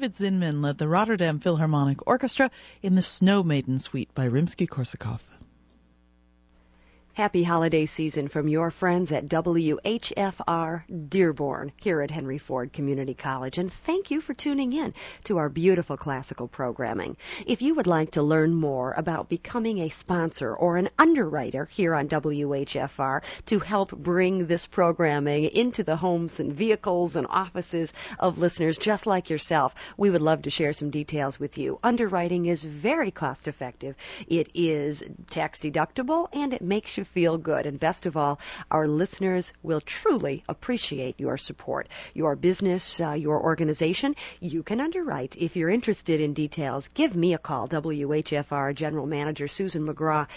David Zinman led the Rotterdam Philharmonic Orchestra in the Snow Maiden Suite by Rimsky-Korsakov. Happy holiday season from your friends at WHFR Dearborn here at Henry Ford Community College, and thank you for tuning in to our beautiful classical programming. If you would like to learn more about becoming a sponsor or an underwriter here on WHFR to help bring this programming into the homes and vehicles and offices of listeners just like yourself, we would love to share some details with you. Underwriting is very cost effective. It is tax deductible, and it makes you feel good. And best of all, our listeners will truly appreciate your support. Your business, your organization, you can underwrite. If you're interested in details, give me a call, WHFR General Manager Susan McGraw,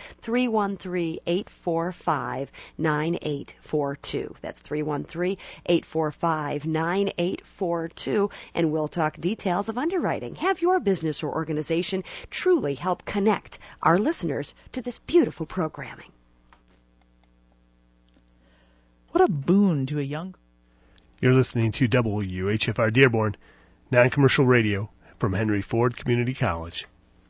313-845-9842. That's 313-845-9842, and we'll talk details of underwriting. Have your business or organization truly help connect our listeners to this beautiful programming. What a boon to a young... You're listening to WHFR Dearborn, non-commercial radio from Henry Ford Community College.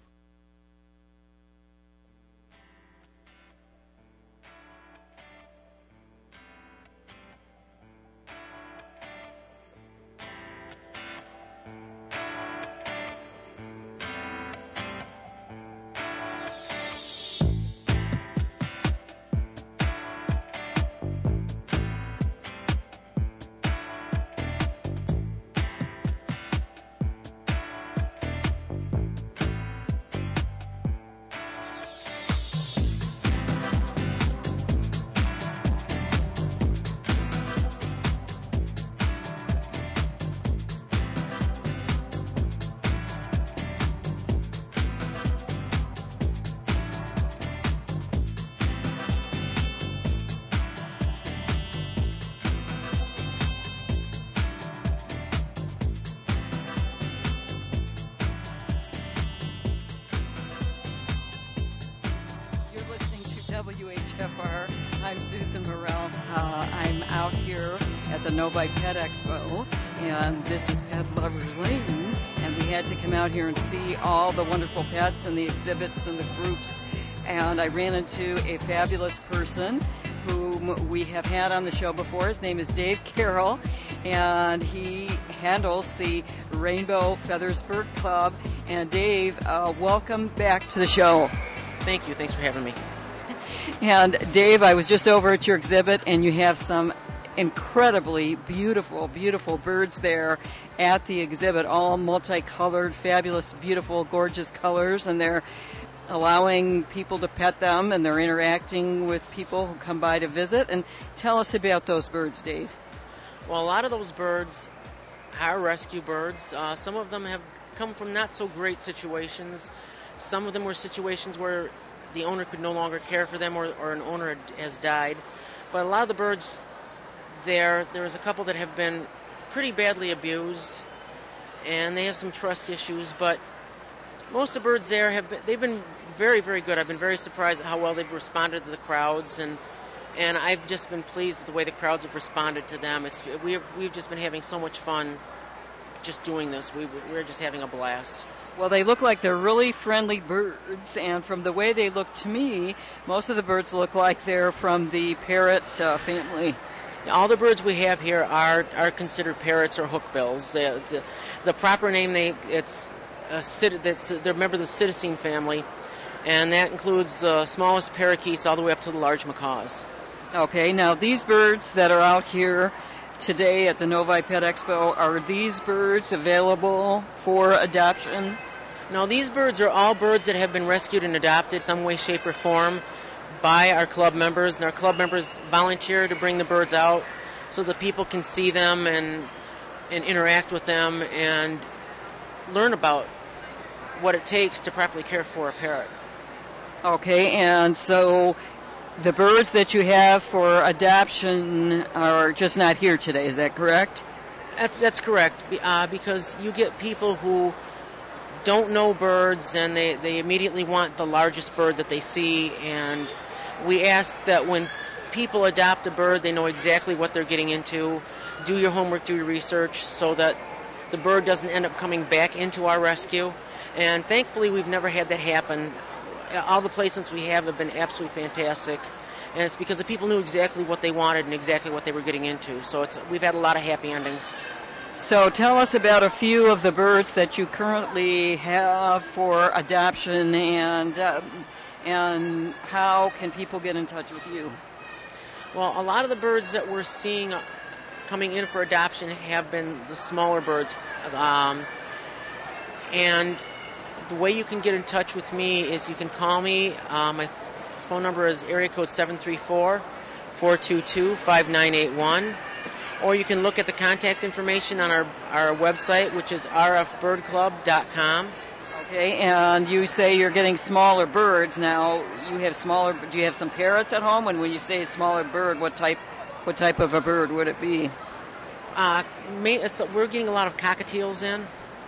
WHFR. I'm Susan Burrell. I'm out here at the Novi Pet Expo, and this is Pet Lovers Lane, and we had to come out here and see all the wonderful pets and the exhibits and the groups, and I ran into a fabulous person whom we have had on the show before. His name is Dave Carroll, and he handles the Rainbow Feathers Bird Club. And Dave, welcome back to the show. Thank you. Thanks for having me. And Dave, I was just over at your exhibit, and you have some incredibly beautiful, beautiful birds there at the exhibit, all multicolored, fabulous, beautiful, gorgeous colors, and they're allowing people to pet them, and they're interacting with people who come by to visit. And tell us about those birds, Dave. Well, a lot of those birds are rescue birds. Some of them have come from not so great situations. Some of them were situations where the owner could no longer care for them, or an owner has died. But a lot of the birds there was a couple that have been pretty badly abused, and they have some trust issues. But most of the birds there they've been very, very good. I've been very surprised at how well they've responded to the crowds, and I've just been pleased with the way the crowds have responded to them. We've just been having so much fun just doing this. We're just having a blast. Well, they look like they're really friendly birds, and from the way they look to me, most of the birds look like they're from the parrot family. All the birds we have here are considered parrots or hookbills. The proper name, they're a member of the Psittacine family, and that includes the smallest parakeets all the way up to the large macaws. Okay, now these birds that are out here today at the Novi Pet Expo, are these birds available for adoption? No, these birds are all birds that have been rescued and adopted some way, shape, or form by our club members, and our club members volunteer to bring the birds out so that people can see them and interact with them and learn about what it takes to properly care for a parrot. Okay, and so the birds that you have for adoption are just not here today, is that correct? That's correct, because you get people who don't know birds, and they immediately want the largest bird that they see, and we ask that when people adopt a bird, they know exactly what they're getting into. Do your homework, do your research, so that the bird doesn't end up coming back into our rescue. And thankfully, we've never had that happen. All the placements we have been absolutely fantastic. And it's because the people knew exactly what they wanted and exactly what they were getting into. So we've had a lot of happy endings. So tell us about a few of the birds that you currently have for adoption, and how can people get in touch with you? Well, a lot of the birds that we're seeing coming in for adoption have been the smaller birds. And the way you can get in touch with me is you can call me. My phone number is area code 734-422-5981. Or you can look at the contact information on our website, which is rfbirdclub.com. Okay, and you say you're getting smaller birds. Now, do you have some parrots at home? And when you say smaller bird, what type of a bird would it be? We're getting a lot of cockatiels in.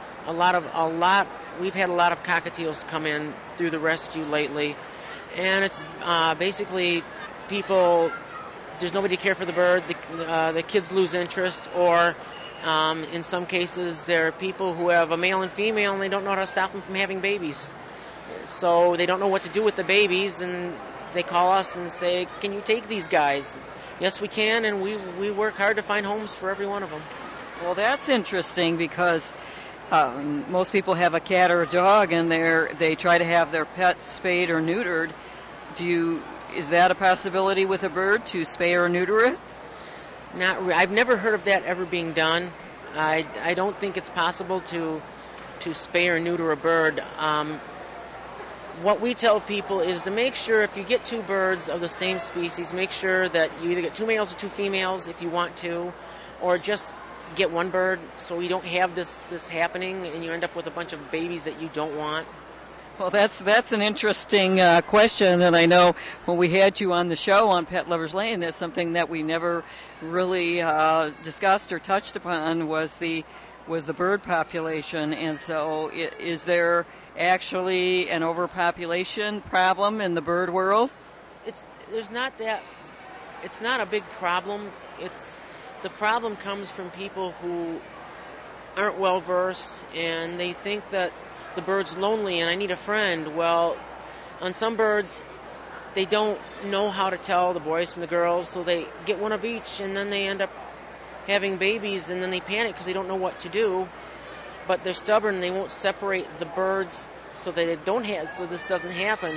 We've had a lot of cockatiels come in through the rescue lately. And it's basically people... There's nobody to care for the bird. The kids lose interest, or in some cases, there are people who have a male and female, and they don't know how to stop them from having babies. So they don't know what to do with the babies, and they call us and say, "Can you take these guys?" Yes, we can, and we work hard to find homes for every one of them. Well, that's interesting because most people have a cat or a dog, and they try to have their pets spayed or neutered. Is that a possibility with a bird, to spay or neuter it? I've never heard of that ever being done. I don't think it's possible to spay or neuter a bird. What we tell people is to make sure if you get two birds of the same species, make sure that you either get two males or two females if you want to, or just get one bird so you don't have this happening and you end up with a bunch of babies that you don't want. Well, that's an interesting question, and I know when we had you on the show on Pet Lovers Lane, that's something that we never really discussed or touched upon was the bird population. And so, is there actually an overpopulation problem in the bird world? It's not a big problem. The problem comes from people who aren't well versed, and they think that the bird's lonely and I need a friend. Well, on some birds, they don't know how to tell the boys from the girls, so they get one of each, and then they end up having babies, and then they panic because they don't know what to do. But they're stubborn, and they won't separate the birds so that so this doesn't happen.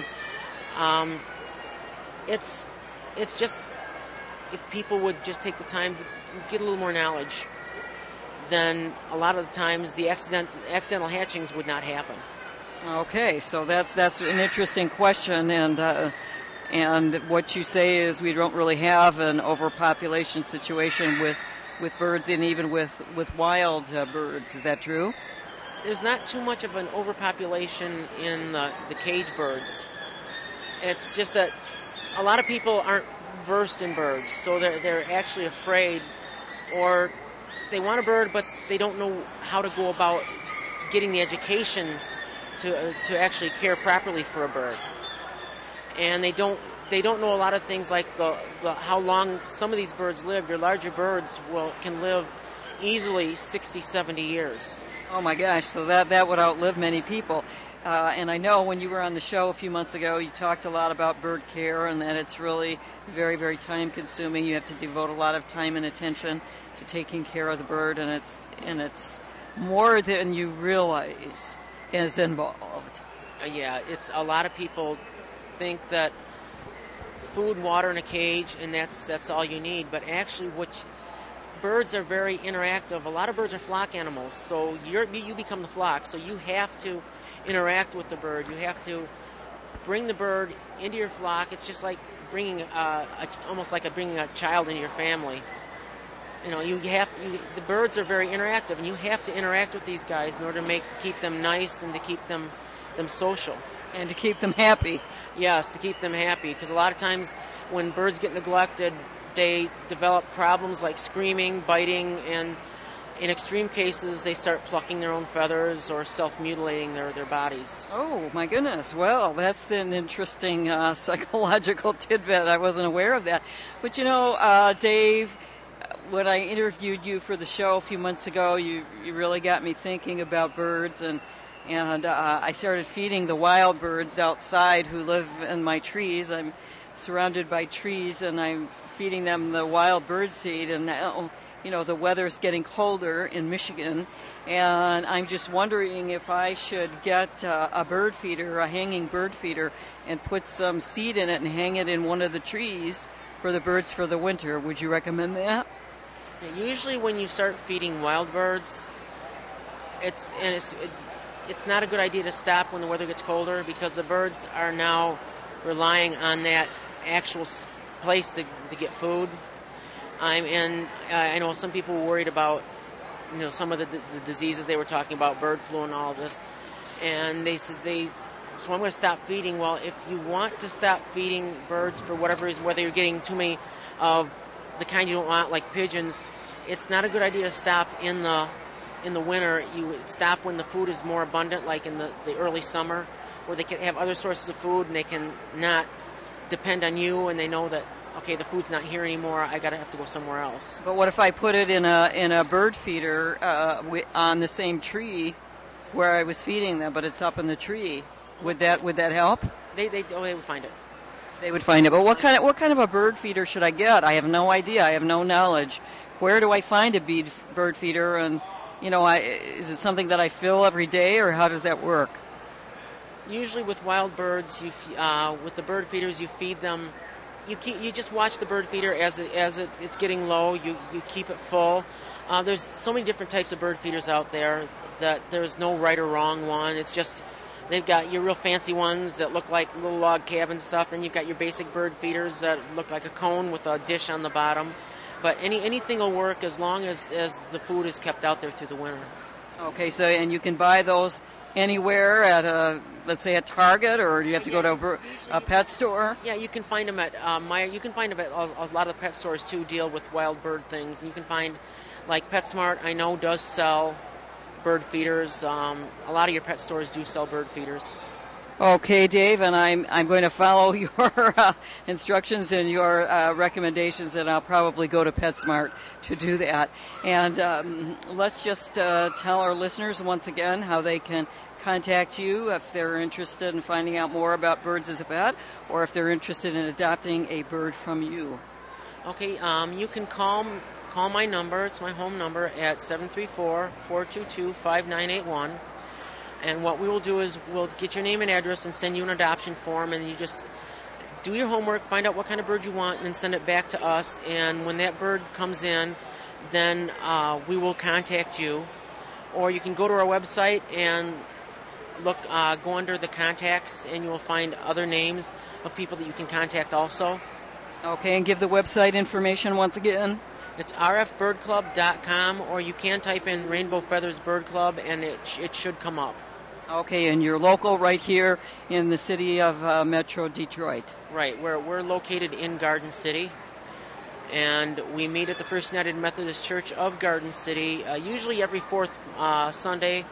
It's just, if people would just take the time to get a little more knowledge, then a lot of the times the accidental hatchings would not happen. Okay, so that's an interesting question, and what you say is we don't really have an overpopulation situation with birds, and even with wild birds. Is that true? There's not too much of an overpopulation in the cage birds. It's just that a lot of people aren't versed in birds, so they're actually afraid, or they want a bird, but they don't know how to go about getting the education to actually care properly for a bird. And they don't know a lot of things like how long some of these birds live. Your larger birds can live easily 60, 70 years. Oh my gosh, so that would outlive many people. And I know when you were on the show a few months ago, you talked a lot about bird care and that it's really very, very time consuming. You have to devote a lot of time and attention to taking care of the bird, and it's more than you realize is involved. It's a lot of people think that food, water, and a cage, and that's all you need. But actually, birds are very interactive. A lot of birds are flock animals, so you become the flock. So you have to interact with the bird. You have to bring the bird into your flock. It's just like bringing almost like bringing a child into your family. The birds are very interactive, and you have to interact with these guys in order to keep them nice and to keep them social. And to keep them happy. Yes, to keep them happy, because a lot of times when birds get neglected, they develop problems like screaming, biting, and in extreme cases, they start plucking their own feathers or self-mutilating their bodies. Oh, my goodness. Well, that's an interesting psychological tidbit. I wasn't aware of that. But, Dave, when I interviewed you for the show a few months ago, you really got me thinking about birds, and I started feeding the wild birds outside who live in my trees. I'm surrounded by trees, and I'm feeding them the wild bird seed, and now, the weather's getting colder in Michigan, and I'm just wondering if I should get a bird feeder, a hanging bird feeder, and put some seed in it and hang it in one of the trees for the birds for the winter. Would you recommend that? Yeah, usually when you start feeding wild birds, it's not a good idea to stop when the weather gets colder, because the birds are now relying on that actual place to get food. I know some people were worried about some of the diseases they were talking about, bird flu and all of this, and they said so I'm going to stop feeding. Well, if you want to stop feeding birds for whatever reason, whether you're getting too many of the kind you don't want, like pigeons, it's not a good idea to stop in the winter. You stop when the food is more abundant, like in the early summer, where they can have other sources of food and they can not depend on you, and they know that, okay, the food's not here anymore, I have to go somewhere else. But what if I put it in a bird feeder on the same tree where I was feeding them, but it's up in the tree? Would that help? They would find it. They would find it. But what kind of a bird feeder should I get? I have no idea. I have no knowledge. Where do I find a bird feeder? And is it something that I fill every day, or how does that work? Usually with wild birds, with the bird feeders, you feed them. You just watch the bird feeder as it's getting low. You keep it full. There's so many different types of bird feeders out there that there's no right or wrong one. It's just they've got your real fancy ones that look like little log cabin stuff. Then you've got your basic bird feeders that look like a cone with a dish on the bottom. But anything will work as long as the food is kept out there through the winter. Okay, so and you can buy those anywhere at let's say a Target, or do you have to go to a pet store? Yeah, you can find them at You can find them at a lot of pet stores too. Deal with wild bird things, and you can find like PetSmart. I know does sell bird feeders. A lot of your pet stores do sell bird feeders. Okay, Dave, and I'm going to follow your instructions and your recommendations, and I'll probably go to PetSmart to do that. And let's just tell our listeners once again how they can contact you if they're interested in finding out more about birds as a pet, or if they're interested in adopting a bird from you. Okay, you can call my number. It's my home number at 734-422-5981. And what we will do is we'll get your name and address and send you an adoption form, and you just do your homework, find out what kind of bird you want, and then send it back to us. And when that bird comes in, then we will contact you. Or you can go to our website and go under the contacts, and you will find other names of people that you can contact also. Okay, and give the website information once again. It's rfbirdclub.com, or you can type in Rainbow Feathers Bird Club, and it should come up. Okay, and you're local right here in the city of Metro Detroit. Right, we're located in Garden City, and we meet at the First United Methodist Church of Garden City, usually every fourth Sunday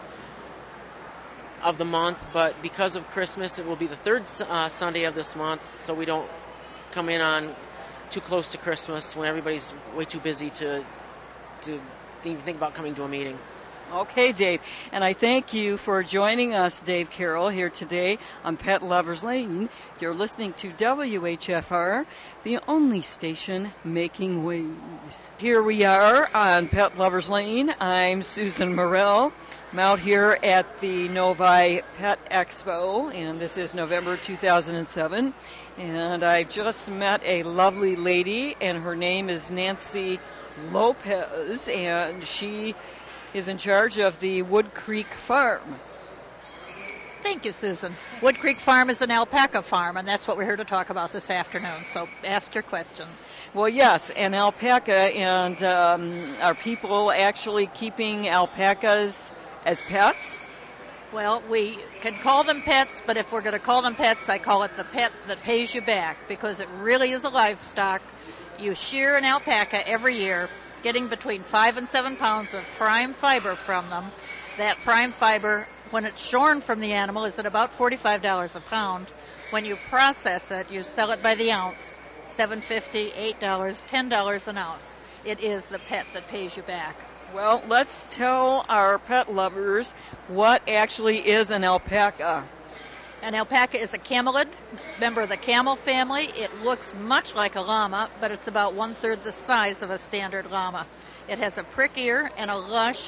of the month, but because of Christmas, it will be the third Sunday of this month, so we don't come in on too close to Christmas when everybody's way too busy to even think about coming to a meeting. Okay, Dave. And I thank you for joining us, Dave Carroll, here today on Pet Lovers Lane. You're listening to WHFR, the only station making waves. Here we are on Pet Lovers Lane. I'm Susan Morrell. I'm out here at the Novi Pet Expo, and this is November 2007. And I just met a lovely lady, and her name is Nancy Lopez, and she is in charge of the Wood Creek Farm. Thank you, Susan. Wood Creek Farm is an alpaca farm, and that's what we're here to talk about this afternoon, so ask your questions. Well, yes, an alpaca, and are people actually keeping alpacas as pets? Well, we can call them pets, but if we're going to call them pets, I call it the pet that pays you back, because it really is a livestock. You shear an alpaca every year, getting between 5 and 7 pounds of prime fiber from them. That prime fiber, when it's shorn from the animal, is at about $45 a pound. When you process it, you sell it by the ounce, $7.50, $8, $10 an ounce. it is the pet that pays you back. Well, let's tell our pet lovers what actually is an alpaca. An alpaca is a camelid, member of the camel family. It looks much like a llama, but it's about 1/3 the size of a standard llama. It has a prick ear and a lush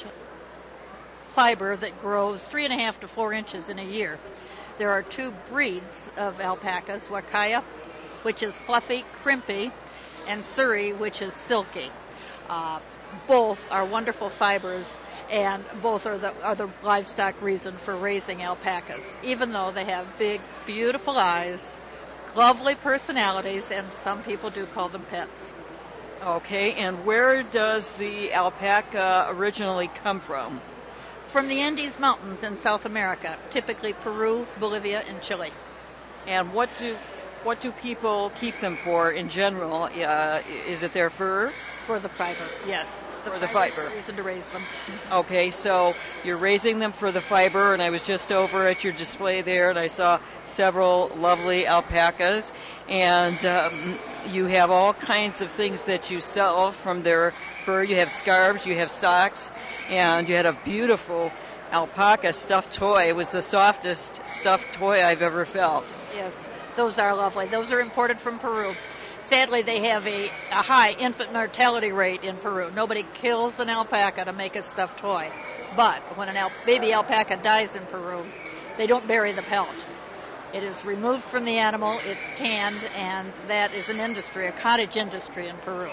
fiber that grows 3.5 to 4 inches in a year. There are 2 breeds of alpacas, Wakaya, which is fluffy, crimpy, and Surrey, which is silky. Both are wonderful fibers, and both are the livestock reason for raising alpacas, even though they have big, beautiful eyes, lovely personalities, and some people do call them pets. Okay, and where does the alpaca originally come from? From the Andes Mountains in South America, typically Peru, Bolivia, and Chile. And what do people keep them for in general? Is it their fur? For the fiber, yes. For the fiber. Is the reason to raise them. Okay, so you're raising them for the fiber, and I was just over at your display there, and I saw several lovely alpacas, and you have all kinds of things that you sell from their fur. You have scarves, you have socks, and you had a beautiful alpaca stuffed toy. It was the softest stuffed toy I've ever felt. Yes, those are lovely. Those are imported from Peru. Sadly, they have a high infant mortality rate in Peru. Nobody kills an alpaca to make a stuffed toy. But when a baby alpaca dies in Peru, they don't bury the pelt. It is removed from the animal, it's tanned, and that is an industry, a cottage industry in Peru.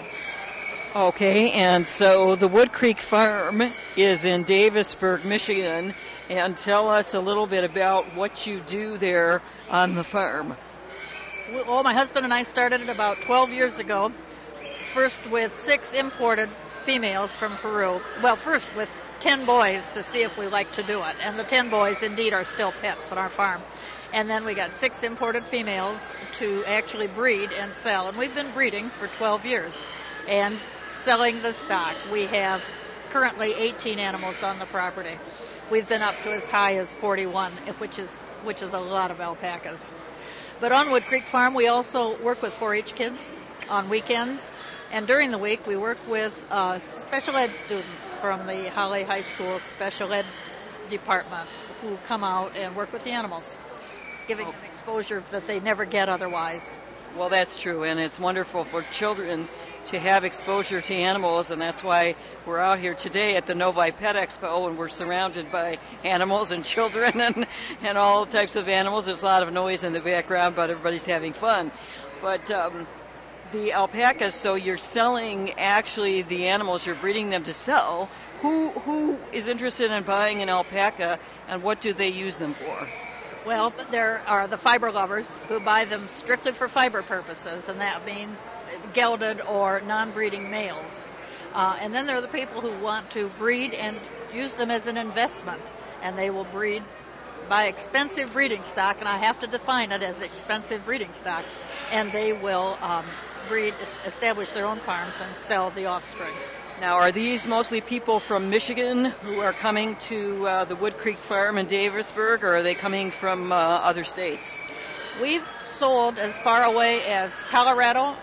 Okay, and so the Wood Creek Farm is in Davisburg, Michigan, and tell us a little bit about what you do there on the farm. Well, my husband and I started it about 12 years ago, first with 6 imported females from Peru. Well, first with 10 boys to see if we like to do it, and the 10 boys indeed are still pets on our farm. And then we got 6 imported females to actually breed and sell, and we've been breeding for 12 years and selling the stock. We have currently 18 animals on the property. We've been up to as high as 41, which is a lot of alpacas. But on Wood Creek Farm, we also work with 4-H kids on weekends. And during the week, we work with special ed students from the Holly High School special ed department who come out and work with the animals, giving them exposure that they never get otherwise. Well, that's true, and it's wonderful for children to have exposure to animals, and that's why we're out here today at the Novi Pet Expo, and we're surrounded by animals and children and all types of animals. There's a lot of noise in the background, but everybody's having fun. But the alpacas, so you're selling actually the animals, you're breeding them to sell. Who is interested in buying an alpaca, and what do they use them for? Well, there are the fiber lovers who buy them strictly for fiber purposes, and that means gelded or non-breeding males. And then there are the people who want to breed and use them as an investment, and they will buy expensive breeding stock, and I have to define it as expensive breeding stock, and they will establish their own farms and sell the offspring. Now, are these mostly people from Michigan who are coming to the Wood Creek Farm in Davisburg, or are they coming from other states? We've sold as far away as Colorado,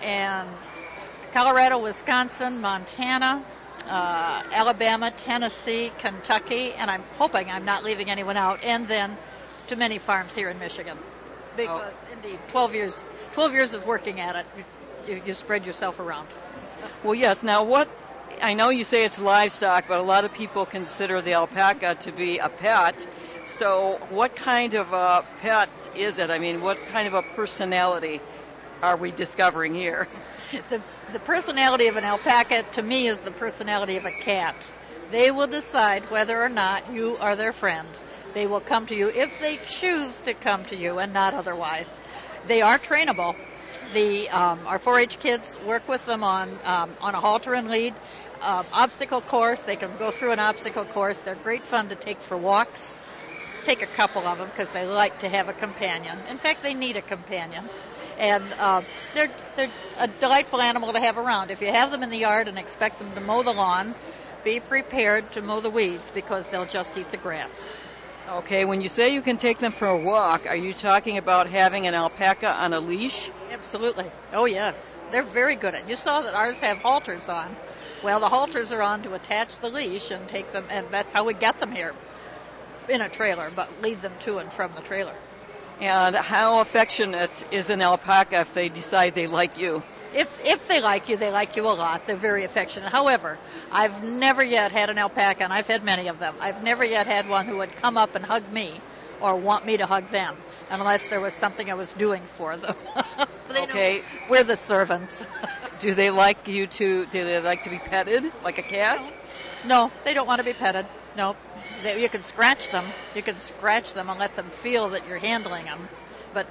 Wisconsin, Montana, Alabama, Tennessee, Kentucky, and I'm hoping I'm not leaving anyone out, and then to many farms here in Michigan. Because, indeed, 12 years of working at it, you spread yourself around. Well, yes. Now, I know you say it's livestock, but a lot of people consider the alpaca to be a pet. So what kind of a pet is it? I mean, what kind of a personality are we discovering here? The personality of an alpaca, to me, is the personality of a cat. They will decide whether or not you are their friend. They will come to you if they choose to come to you and not otherwise. They are trainable. Our 4-H kids work with them on a halter and lead obstacle course. They can go through an obstacle course. They're great fun to take for walks. Take a couple of them because they like to have a companion. In fact, they need a companion. And they're a delightful animal to have around. If you have them in the yard and expect them to mow the lawn, be prepared to mow the weeds because they'll just eat the grass. Okay, when you say you can take them for a walk, are you talking about having an alpaca on a leash? Absolutely. Oh, yes. They're very good at it. You saw that ours have halters on. Well, the halters are on to attach the leash and take them, and that's how we get them here in a trailer, but lead them to and from the trailer. And how affectionate is an alpaca if they decide they like you? If they like you a lot. They're very affectionate. However, I've never yet had an alpaca, and I've had many of them. I've never yet had one who would come up and hug me or want me to hug them, unless there was something I was doing for them. Okay. We're the servants. Do they like to be petted like a cat? No, they don't want to be petted. No. You can scratch them. You can scratch them and let them feel that you're handling them, but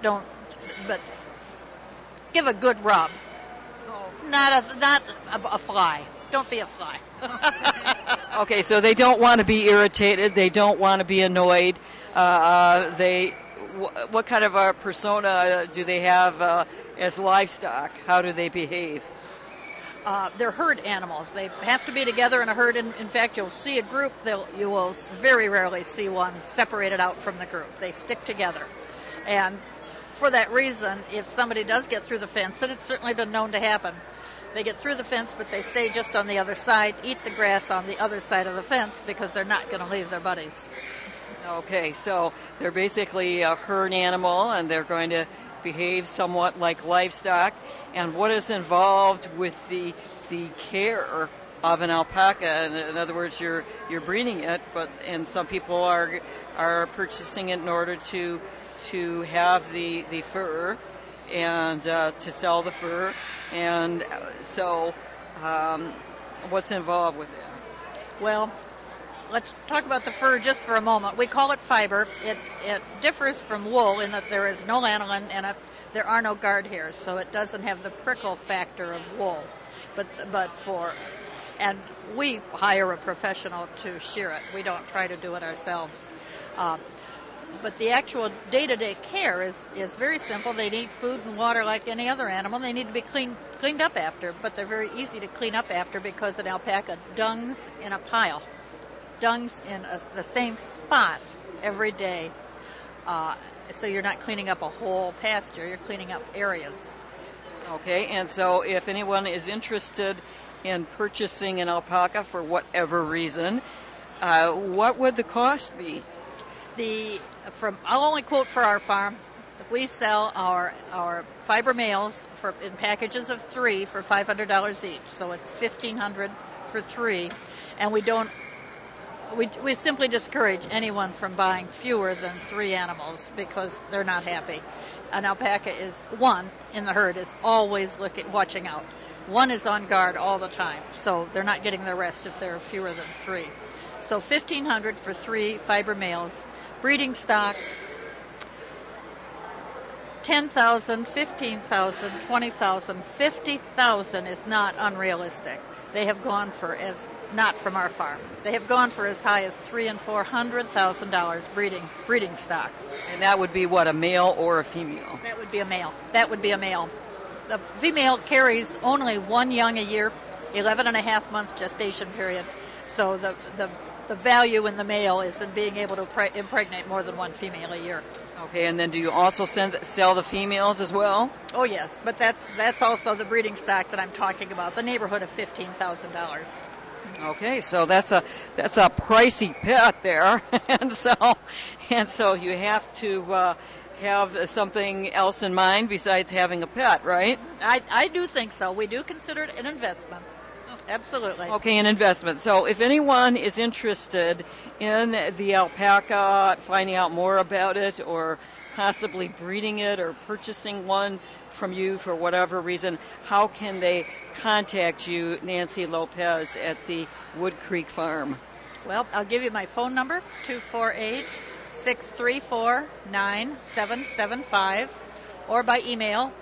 give a good rub. Not a fly. Don't be a fly. Okay, so they don't want to be irritated. They don't want to be annoyed. What kind of a persona do they have as livestock? How do they behave? They're herd animals. They have to be together in a herd. In fact, you'll see a group. You will very rarely see one separated out from the group. They stick together. And for that reason, if somebody does get through the fence, and it's certainly been known to happen, they get through the fence, but they stay just on the other side, eat the grass on the other side of the fence because they're not going to leave their buddies. Okay, so they're basically a herd animal, and they're going to behave somewhat like livestock. And what is involved with the care of an alpaca? In other words, you're breeding it, and some people are purchasing it in order to have the fur and to sell the fur. And so what's involved with that? Well, let's talk about the fur just for a moment. We call it fiber. It differs from wool in that there is no lanolin and there are no guard hairs, so it doesn't have the prickle factor of wool. And we hire a professional to shear it. We don't try to do it ourselves. But the actual day-to-day care is very simple. They need food and water like any other animal. They need to be cleaned up after, but they're very easy to clean up after because an alpaca dungs in a pile. Dungs in the same spot every day. So you're not cleaning up a whole pasture, you're cleaning up areas. Okay, and so if anyone is interested in purchasing an alpaca for whatever reason, what would the cost be? I'll only quote for our farm. We sell our fiber males in packages of 3 for $500 each. So it's $1,500 for 3, and we simply discourage anyone from buying fewer than 3 animals because they're not happy. An alpaca one in the herd is always watching out. One is on guard all the time, so they're not getting their rest if there are fewer than 3. So $1,500 for 3 fiber males. Breeding stock, 10,000, 15,000, 20,000, 50,000 is not unrealistic. They have gone not from our farm. They have gone for as high as $300,000 and $400,000 breeding stock. And that would be what, a male or a female? That would be a male. The female carries only 1 young a year, 11 and a half month gestation period. So the value in the male is in being able to impregnate more than 1 female a year. Okay, and then do you also sell the females as well? Oh yes, but that's also the breeding stock that I'm talking about, the neighborhood of $15,000. Okay, so that's a pricey pet there, and so you have to have something else in mind besides having a pet, right? I do think so. We do consider it an investment. Absolutely. Okay, an investment. So if anyone is interested in the alpaca, finding out more about it, or possibly breeding it or purchasing one from you for whatever reason, how can they contact you, Nancy Lopez, at the Wood Creek Farm? Well, I'll give you my phone number, 248-634-9775, or by email,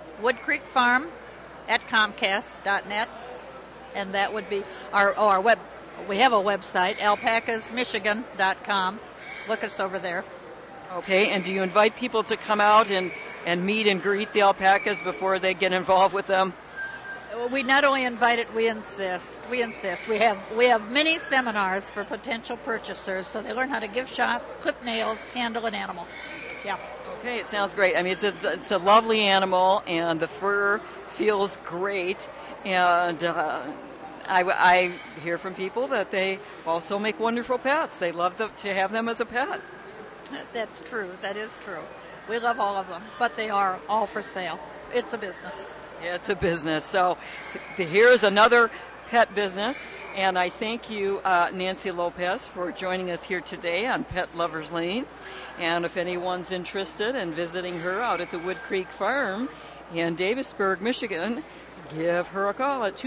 woodcreekfarm@comcast.net. And that would be our web. We have a website, alpacasmichigan.com. Look us over there. Okay, and do you invite people to come out and meet and greet the alpacas before they get involved with them? We not only invite it, we insist. We have many seminars for potential purchasers, so they learn how to give shots, clip nails, handle an animal. Yeah. Okay, it sounds great. I mean, it's a lovely animal, and the fur feels great. And I hear from people that they also make wonderful pets. They love to have them as a pet. That's true. That is true. We love all of them, but they are all for sale. It's a business. Yeah, it's a business. So here's another pet business, and I thank you, Nancy Lopez, for joining us here today on Pet Lovers Lane. And if anyone's interested in visiting her out at the Wood Creek Farm in Davisburg, Michigan, give her a call at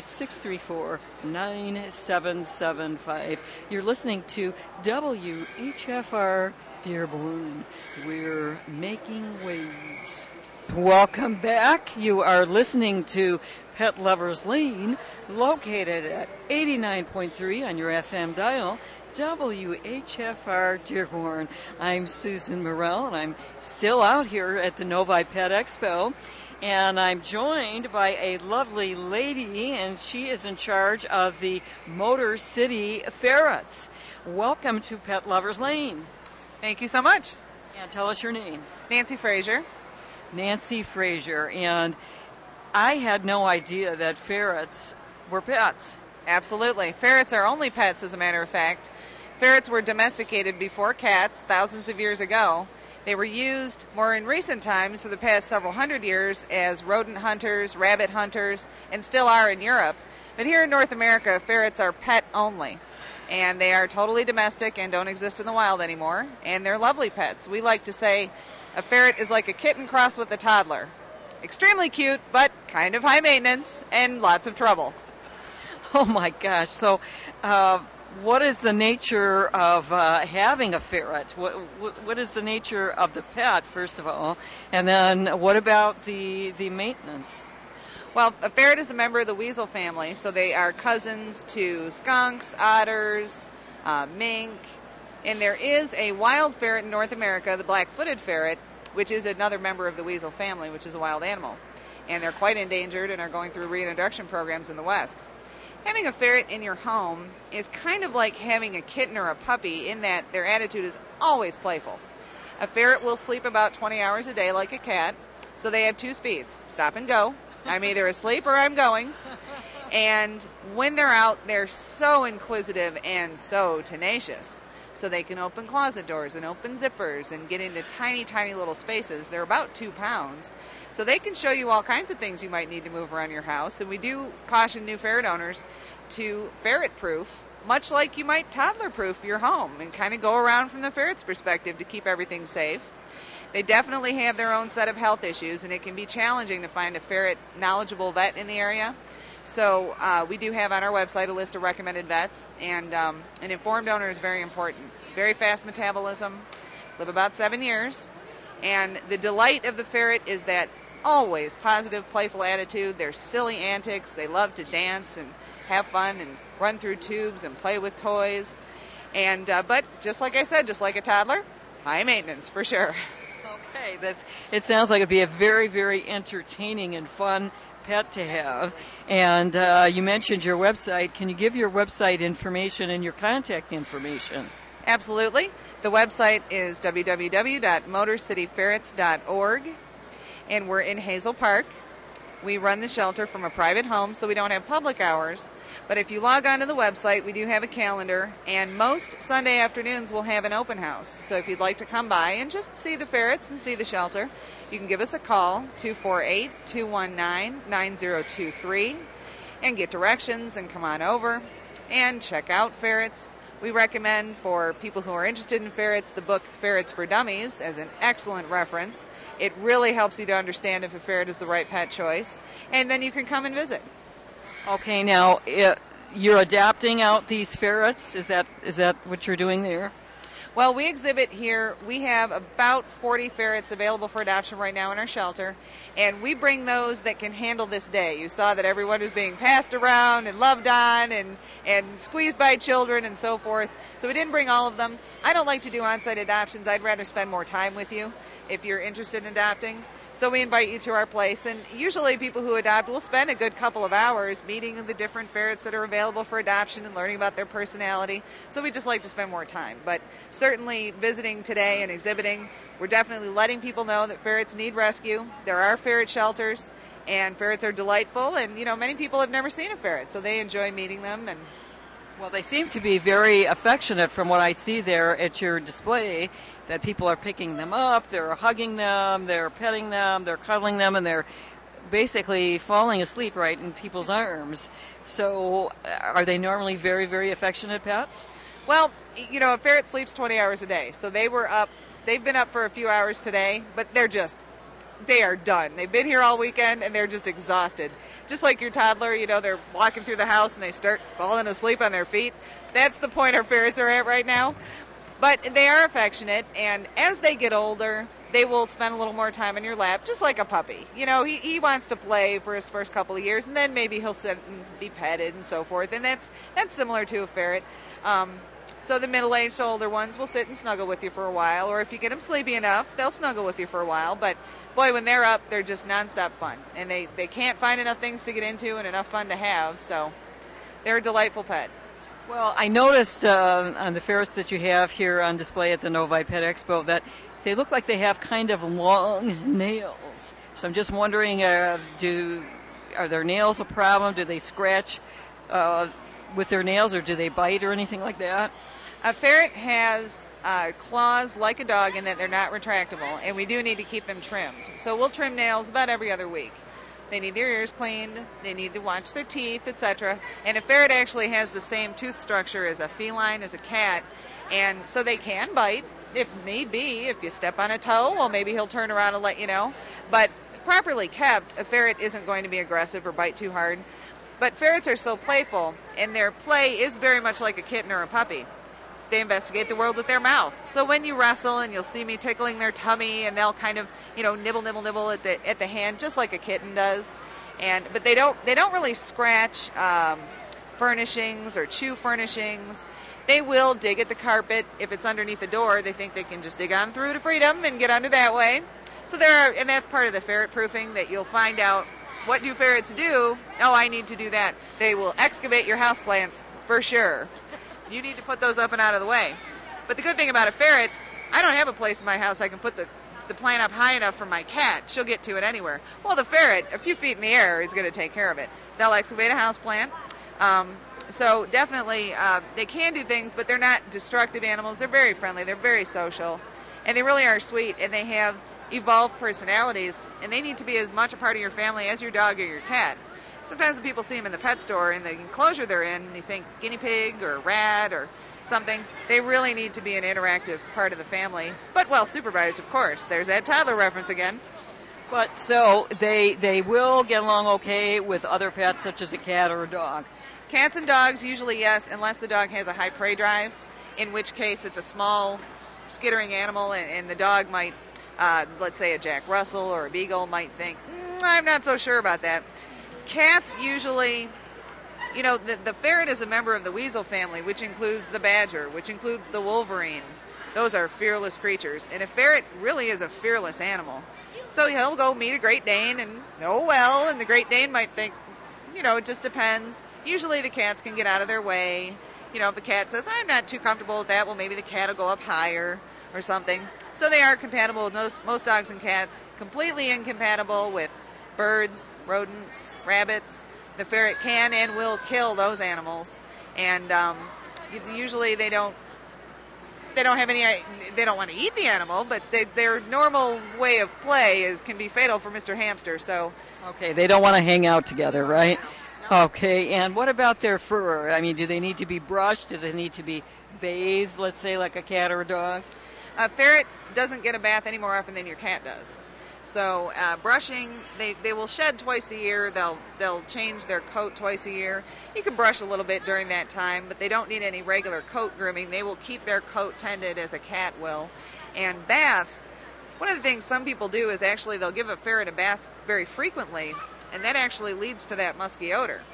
248-634-9775. You're listening to WHFR Dearborn. We're making waves. Welcome back. You are listening to Pet Lovers Lane, located at 89.3 on your FM dial, WHFR Dearborn. I'm Susan Morrell, and I'm still out here at the Novi Pet Expo. And I'm joined by a lovely lady, and she is in charge of the Motor City Ferrets. Welcome to Pet Lovers Lane. Thank you so much. And tell us your name. Nancy Frazier. Nancy Frazier. And I had no idea that ferrets were pets. Absolutely. Ferrets are only pets, as a matter of fact. Ferrets were domesticated before cats thousands of years ago. They were used more in recent times for the past several hundred years as rodent hunters, rabbit hunters, and still are in Europe. But here in North America, ferrets are pet only. And they are totally domestic and don't exist in the wild anymore. And they're lovely pets. We like to say a ferret is like a kitten crossed with a toddler. Extremely cute, but kind of high maintenance and lots of trouble. Oh my gosh. So, what is the nature of having a ferret? What is the nature of the pet, first of all? And then what about the maintenance? Well, a ferret is a member of the weasel family, so they are cousins to skunks, otters, mink. And there is a wild ferret in North America, the black-footed ferret, which is another member of the weasel family, which is a wild animal. And they're quite endangered and are going through reintroduction programs in the West. Having a ferret in your home is kind of like having a kitten or a puppy in that their attitude is always playful. A ferret will sleep about 20 hours a day like a cat, so they have two speeds, stop and go. I'm either asleep or I'm going. And when they're out, they're so inquisitive and so tenacious. So they can open closet doors and open zippers and get into tiny, tiny little spaces. They're about 2 pounds. So they can show you all kinds of things you might need to move around your house. And we do caution new ferret owners to ferret-proof, much like you might toddler-proof your home, and kind of go around from the ferret's perspective to keep everything safe. They definitely have their own set of health issues, and it can be challenging to find a ferret-knowledgeable vet in the area. So we do have on our website a list of recommended vets, and an informed owner is very important. Very fast metabolism, live about 7 years, and the delight of the ferret is that always positive, playful attitude. They're silly antics. They love to dance and have fun and run through tubes and play with toys. And but just like I said, just like a toddler, high maintenance for sure. Okay, it sounds like it'd be a very, very entertaining and fun pet to have. And you mentioned your website. Can you give your website information and your contact information? Absolutely. The website is www.motorcityferrets.org, and we're in Hazel Park. We run the shelter from a private home, so we don't have public hours. But if you log on to the website, we do have a calendar, and most Sunday afternoons we'll have an open house. So if you'd like to come by and just see the ferrets and see the shelter, you can give us a call, 248-219-9023, and get directions and come on over and check out ferrets. We recommend for people who are interested in ferrets the book Ferrets for Dummies as an excellent reference. It really helps you to understand if a ferret is the right pet choice, and then you can come and visit. Okay, now you're adapting out these ferrets. Is that what you're doing there? Well, we exhibit here. We have about 40 ferrets available for adoption right now in our shelter, and we bring those that can handle this day. You saw that everyone was being passed around and loved on and squeezed by children and so forth. So we didn't bring all of them. I don't like to do on-site adoptions. I'd rather spend more time with you if you're interested in adopting. So we invite you to our place, and usually people who adopt will spend a good couple of hours meeting the different ferrets that are available for adoption and learning about their personality. So we just like to spend more time. But certainly visiting today and exhibiting, we're definitely letting people know that ferrets need rescue. There are ferret shelters, and ferrets are delightful, and many people have never seen a ferret, so they enjoy meeting them. And well, they seem to be very affectionate from what I see there at your display, that people are picking them up, they're hugging them, they're petting them, they're cuddling them, and they're basically falling asleep right in people's arms. So are they normally very, very affectionate pets? Well, a ferret sleeps 20 hours a day, so they've been up for a few hours today, but they are done. They've been here all weekend, and they're just exhausted. Just like your toddler, they're walking through the house and they start falling asleep on their feet. That's the point our ferrets are at right now. But they are affectionate, and as they get older, they will spend a little more time in your lap, just like a puppy. He wants to play for his first couple of years, and then maybe he'll sit and be petted and so forth, and that's similar to a ferret. So the middle-aged older ones will sit and snuggle with you for a while, or if you get them sleepy enough, they'll snuggle with you for a while. But boy, when they're up, they're just nonstop fun, and they can't find enough things to get into and enough fun to have, so they're a delightful pet. Well, I noticed on the ferrets that you have here on display at the Novi Pet Expo that they look like they have kind of long nails. So I'm just wondering, are their nails a problem? Do they scratch with their nails, or do they bite or anything like that? A ferret has claws like a dog in that they're not retractable, and we do need to keep them trimmed. So we'll trim nails about every other week. They need their ears cleaned, they need to watch their teeth, etc. And a ferret actually has the same tooth structure as a feline, as a cat, and so they can bite if need be. If you step on a toe, well, maybe he'll turn around and let you know. But properly kept, a ferret isn't going to be aggressive or bite too hard. But ferrets are so playful, and their play is very much like a kitten or a puppy. They investigate the world with their mouth. So when you wrestle, and you'll see me tickling their tummy, and they'll kind of, nibble at the hand, just like a kitten does. But they don't really scratch furnishings or chew furnishings. They will dig at the carpet if it's underneath the door. They think they can just dig on through to freedom and get under that way. So and that's part of the ferret proofing, that you'll find out what do ferrets do. Oh, I need to do that. They will excavate your houseplants for sure. You need to put those up and out of the way. But the good thing about a ferret, I don't have a place in my house I can put the plant up high enough for my cat. She'll get to it anywhere. Well, the ferret, a few feet in the air, is going to take care of it. They'll excavate a house plant. So definitely they can do things, but they're not destructive animals. They're very friendly. They're very social. And they really are sweet. And they have evolved personalities. And they need to be as much a part of your family as your dog or your cat. Sometimes when people see them in the pet store, in the enclosure they're in, you think guinea pig or rat or something. They really need to be an interactive part of the family, but well supervised, of course. There's that toddler reference again. But so they will get along okay with other pets, such as a cat or a dog? Cats and dogs, usually yes, unless the dog has a high prey drive, in which case it's a small, skittering animal, and the dog might, let's say a Jack Russell or a Beagle, might think, I'm not so sure about that. Cats usually, the ferret is a member of the weasel family, which includes the badger, which includes the wolverine. Those are fearless creatures. And a ferret really is a fearless animal. So he'll go meet a Great Dane, and and the Great Dane might think, it just depends. Usually the cats can get out of their way. If a cat says, I'm not too comfortable with that, well, maybe the cat will go up higher or something. So they are compatible with most dogs and cats, completely incompatible with birds, rodents, rabbits. The ferret can and will kill those animals, and usually they don't want to eat the animal, but their normal way of play can be fatal for Mr. Hamster. So okay, they don't want to hang out together, right? Okay, and what about their fur? I mean, do they need to be brushed? Do they need to be bathed, let's say, like a cat or a dog? A ferret doesn't get a bath any more often than your cat does. So brushing, they will shed twice a year. They'll change their coat twice a year. You can brush a little bit during that time, but they don't need any regular coat grooming. They will keep their coat tended as a cat will. And baths, one of the things some people do is actually they'll give a ferret a bath very frequently, and that actually leads to that musky odor.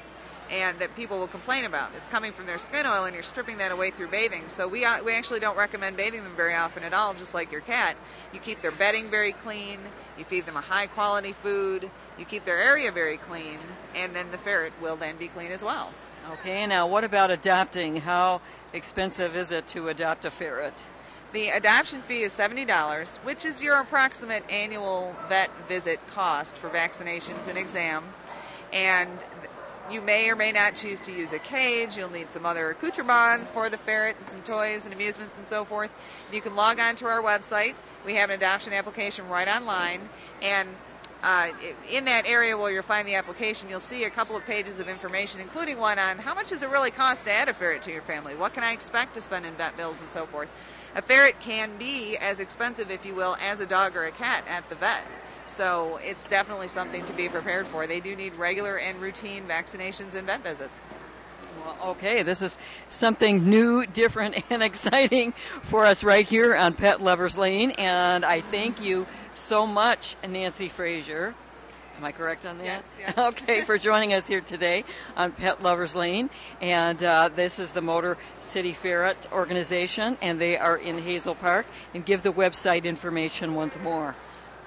and that people will complain about. It's coming from their skin oil, and you're stripping that away through bathing. So we actually don't recommend bathing them very often at all, just like your cat. You keep their bedding very clean, you feed them a high-quality food, you keep their area very clean, and then the ferret will then be clean as well. Okay, now what about adopting? How expensive is it to adopt a ferret? The adoption fee is $70, which is your approximate annual vet visit cost for vaccinations and exam. And you may or may not choose to use a cage. You'll need some other accoutrement for the ferret and some toys and amusements and so forth. You can log on to our website. We have an adoption application right online. And in that area where you'll find the application, you'll see a couple of pages of information, including one on how much does it really cost to add a ferret to your family? What can I expect to spend in vet bills and so forth? A ferret can be as expensive, if you will, as a dog or a cat at the vet. So it's definitely something to be prepared for. They do need regular and routine vaccinations and vet visits. Well, okay, this is something new, different, and exciting for us right here on Pet Lovers Lane. And I thank you so much, Nancy Frazier. Am I correct on that? Yes. Okay, for joining us here today on Pet Lovers Lane. And this is the Motor City Ferret organization, and they are in Hazel Park. And give the website information once more.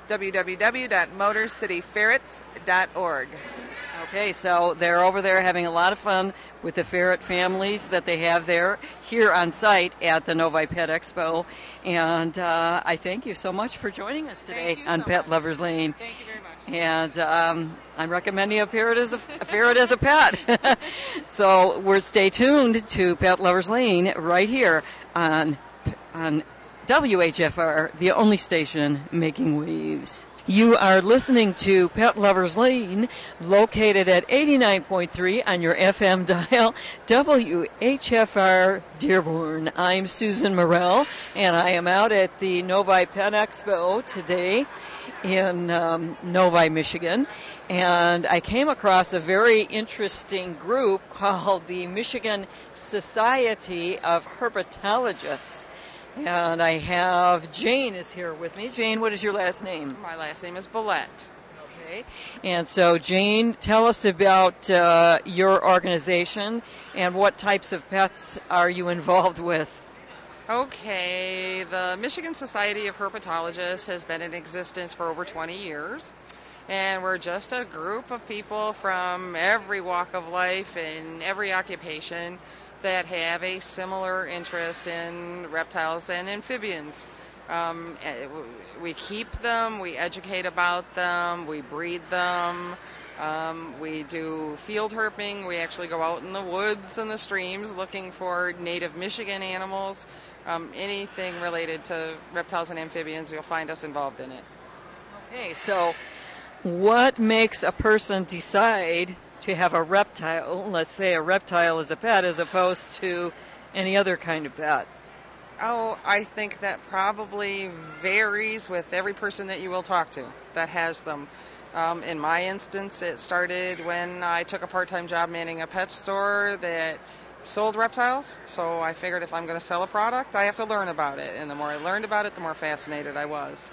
www.motorcityferrets.org. Okay, so they're over there having a lot of fun with the ferret families that they have there here on site at the Novi Pet Expo. And I thank you so much for joining us today on Pet Lovers Lane. Thank you very much. And I'm recommending a ferret as a pet. So we're stay tuned to Pet Lovers Lane right here on WHFR, the only station making waves. You are listening to Pet Lovers Lane, located at 89.3 on your FM dial, WHFR Dearborn. I'm Susan Morrell, and I am out at the Novi Pet Expo today in Novi, Michigan. And I came across a very interesting group called the Michigan Society of Herpetologists. And I have Jane is here with me. Jane, what is your last name? My last name is Billette. Okay. And so, Jane, tell us about your organization and what types of pets are you involved with? Okay, the Michigan Society of Herpetologists has been in existence for over 20 years. And we're just a group of people from every walk of life and every occupation that have a similar interest in reptiles and amphibians. We keep them, we educate about them, we breed them, we do field herping, we actually go out in the woods and the streams looking for native Michigan animals. Anything related to reptiles and amphibians, you'll find us involved in it. Okay, so what makes a person decide to have a reptile, let's say a reptile as a pet, as opposed to any other kind of pet? Oh, I think that probably varies with every person that you will talk to that has them. In my instance, it started when I took a part-time job manning a pet store that sold reptiles. So I figured if I'm going to sell a product, I have to learn about it. And the more I learned about it, the more fascinated I was.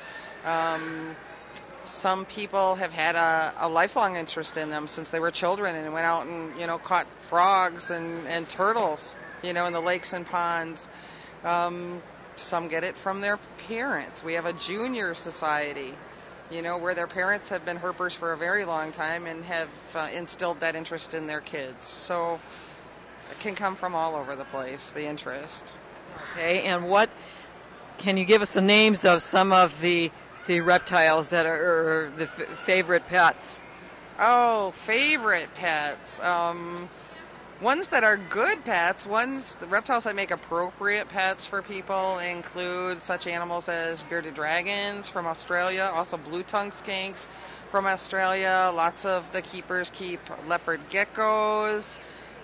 Some people have had a lifelong interest in them since they were children and went out and, caught frogs and turtles, in the lakes and ponds. Some get it from their parents. We have a junior society, where their parents have been herpers for a very long time and have instilled that interest in their kids. So it can come from all over the place, the interest. Okay, and can you give us the names of some of the reptiles that are the favorite pets? Oh, favorite pets. Ones that are good pets, the reptiles that make appropriate pets for people include such animals as bearded dragons from Australia, also blue-tongued skinks from Australia. Lots of the keepers keep leopard geckos.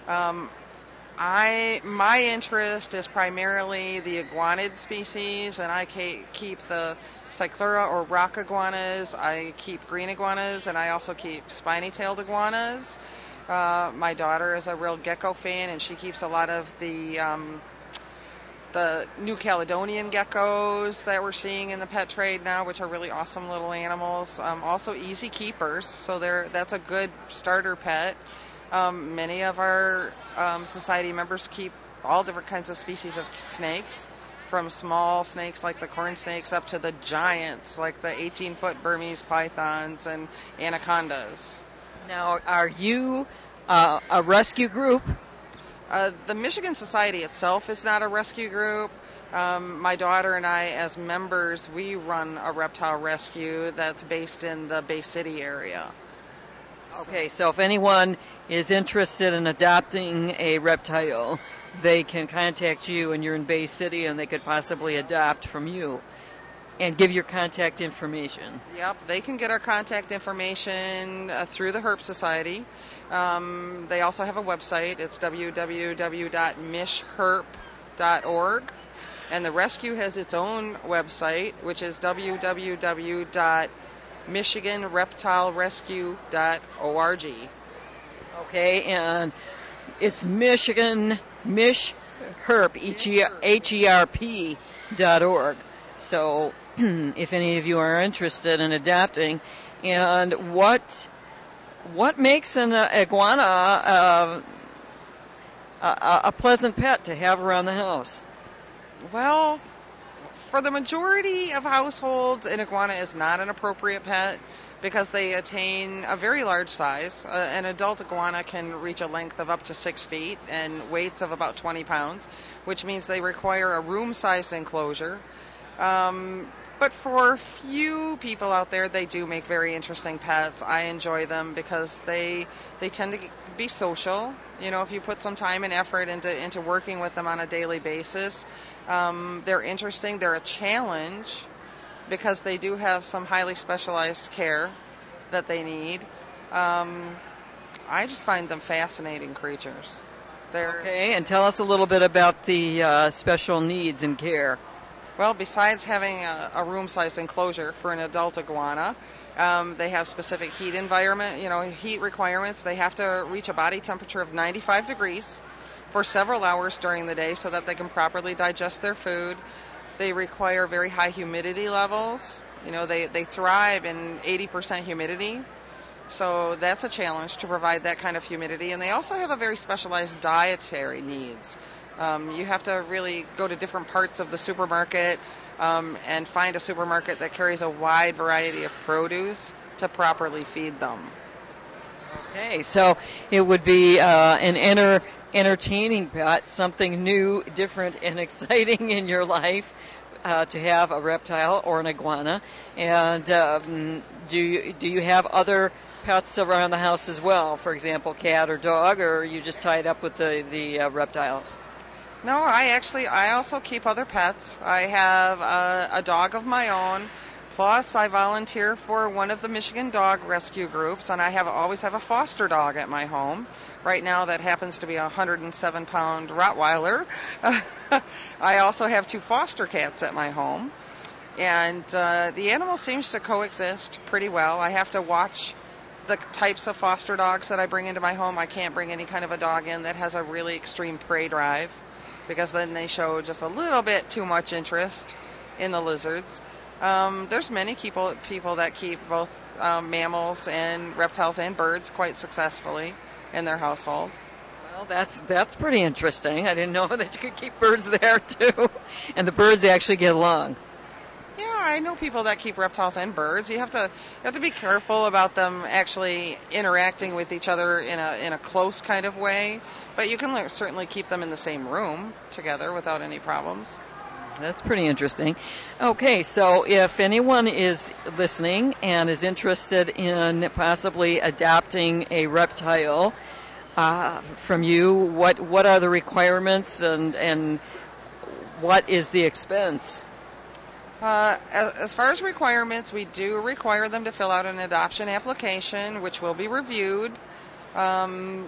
My interest is primarily the iguanid species, and I keep the Cyclura or rock iguanas. I keep green iguanas, and I also keep spiny-tailed iguanas. My daughter is a real gecko fan, and she keeps a lot of the New Caledonian geckos that we're seeing in the pet trade now, which are really awesome little animals. Also easy keepers, so that's a good starter pet. Many of our society members keep all different kinds of species of snakes, from small snakes like the corn snakes up to the giants like the 18-foot Burmese pythons and anacondas. Now, are you a rescue group? The Michigan Society itself is not a rescue group. My daughter and I, as members, we run a reptile rescue that's based in the Bay City area. Okay, so if anyone is interested in adopting a reptile, they can contact you, and you're in Bay City, and they could possibly adopt from you and give your contact information. Yep, they can get our contact information through the Herp Society. They also have a website. It's www.mishherp.org. And the rescue has its own website, which is www.michiganreptilerescue.org. Okay, and it's Michigan, Herp, HERP.org. So if any of you are interested in adopting, and what makes an iguana a pleasant pet to have around the house? Well, for the majority of households, an iguana is not an appropriate pet because they attain a very large size. An adult iguana can reach a length of up to 6 feet and weights of about 20 pounds, which means they require a room-sized enclosure. But for few people out there, they do make very interesting pets. I enjoy them because they tend to be social. You know, if you put some time and effort into working with them on a daily basis, they're interesting. They're a challenge because they do have some highly specialized care that they need. I just find them fascinating creatures. Okay, and tell us a little bit about the special needs and care. Well, besides having a room-sized enclosure for an adult iguana, they have specific heat requirements. They have to reach a body temperature of 95 degrees for several hours during the day so that they can properly digest their food. They require very high humidity levels. You know, they thrive in 80% humidity. So that's a challenge to provide that kind of humidity. And they also have a very specialized dietary needs. You have to really go to different parts of the supermarket and find a supermarket that carries a wide variety of produce to properly feed them. Okay, so it would be an entertaining pet, something new, different, and exciting in your life to have a reptile or an iguana. And do you have other pets around the house as well? For example, cat or dog, or are you just tied up with the reptiles? No, I also keep other pets. I have a dog of my own, plus I volunteer for one of the Michigan dog rescue groups, and I always have a foster dog at my home. Right now that happens to be a 107-pound Rottweiler. I also have 2 foster cats at my home, and the animal seems to coexist pretty well. I have to watch the types of foster dogs that I bring into my home. I can't bring any kind of a dog in that has a really extreme prey drive, because then they show just a little bit too much interest in the lizards. There's many people that keep both mammals and reptiles and birds quite successfully in their household. Well, that's pretty interesting. I didn't know that you could keep birds there too, and the birds actually get along. Yeah, I know people that keep reptiles and birds. You have to be careful about them actually interacting with each other in a close kind of way, but you can certainly keep them in the same room together without any problems. That's pretty interesting. Okay, so if anyone is listening and is interested in possibly adopting a reptile from you, what are the requirements and what is the expense? As far as requirements, we do require them to fill out an adoption application, which will be reviewed. Then,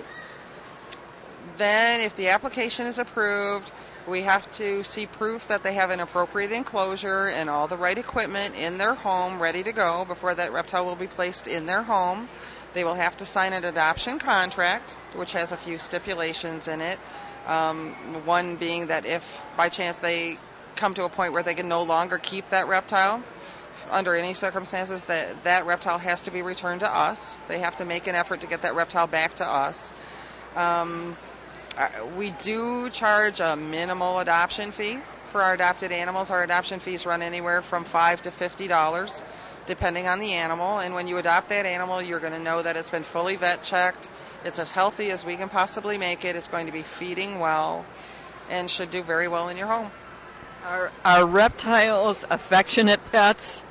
if the application is approved, we have to see proof that they have an appropriate enclosure and all the right equipment in their home ready to go before that reptile will be placed in their home. They will have to sign an adoption contract, which has a few stipulations in it. One being that if by chance they come to a point where they can no longer keep that reptile, under any circumstances, that reptile has to be returned to us. They have to make an effort to get that reptile back to us. We do charge a minimal adoption fee for our adopted animals. Our adoption fees run anywhere from $5 to $50, depending on the animal. And when you adopt that animal, you're going to know that it's been fully vet checked. It's as healthy as we can possibly make it. It's going to be feeding well and should do very well in your home. Are reptiles affectionate pets?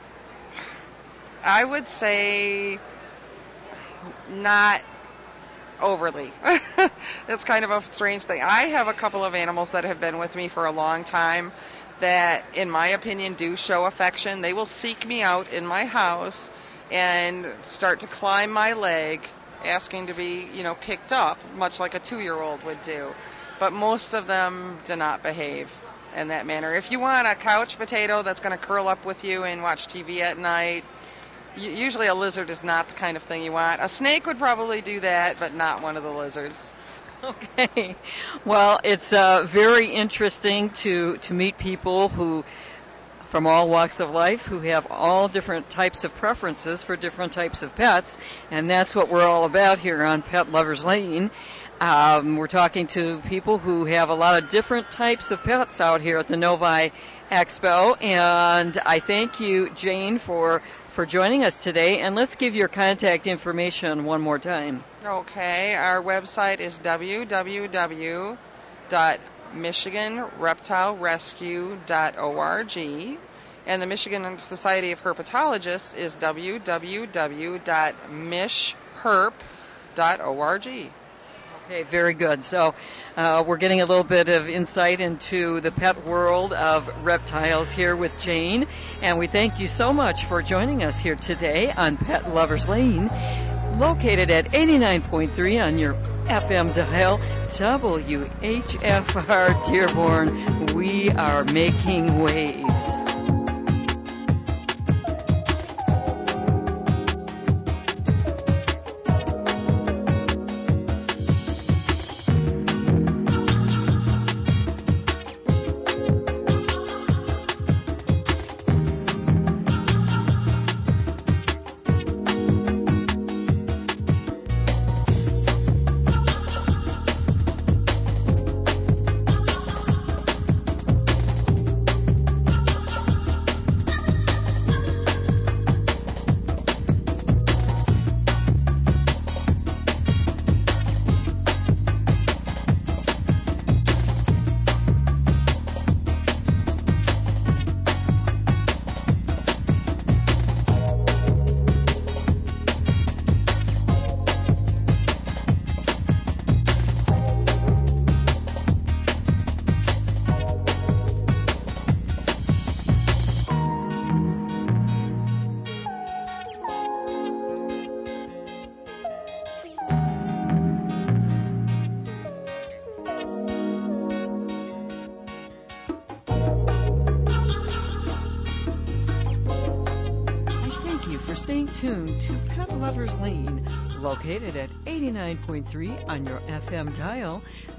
I would say not overly. It's kind of a strange thing. I have a couple of animals that have been with me for a long time that, in my opinion, do show affection. They will seek me out in my house and start to climb my leg, asking to be, picked up, much like a 2-year-old would do. But most of them do not behave in that manner. If you want a couch potato that's going to curl up with you and watch TV at night, usually a lizard is not the kind of thing you want. A snake would probably do that, but not one of the lizards. Okay. Well, it's very interesting to meet people who, from all walks of life, who have all different types of preferences for different types of pets, and that's what we're all about here on Pet Lovers Lane. We're talking to people who have a lot of different types of pets out here at the Novi Expo, and I thank you, Jane, for joining us today. And let's give your contact information one more time. Okay, our website is www.michiganreptilerescue.org, and the Michigan Society of Herpetologists is www.mishherp.org. Okay, very good. So we're getting a little bit of insight into the pet world of reptiles here with Jane, and we thank you so much for joining us here today on Pet Lovers Lane, located at 89.3 on your FM dial, WHFR Dearborn. We are making waves. Staying tuned to Pet Lovers Lane, located at 89.3 on your FM dial,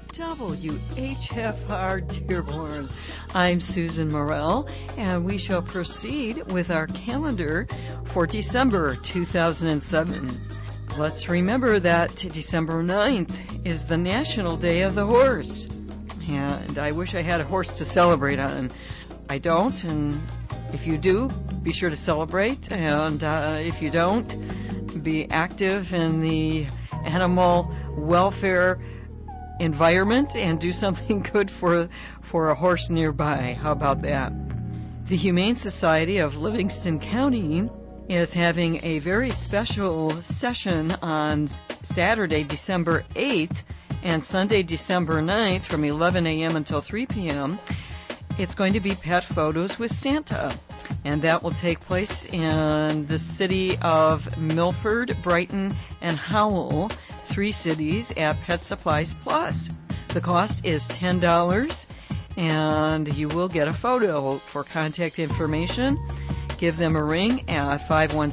WHFR Dearborn. I'm Susan Morrell, and we shall proceed with our calendar for December 2007. Let's remember that December 9th is the National Day of the Horse, and I wish I had a horse to celebrate on. I don't, and if you do, be sure to celebrate, and if you don't, be active in the animal welfare environment and do something good for a horse nearby. How about that? The Humane Society of Livingston County is having a very special session on Saturday, December 8th, and Sunday, December 9th from 11 a.m. until 3 p.m. It's going to be Pet Photos with Santa, and that will take place in the city of Milford, Brighton, and Howell, 3 cities at Pet Supplies Plus. The cost is $10, and you will get a photo. For contact information, give them a ring at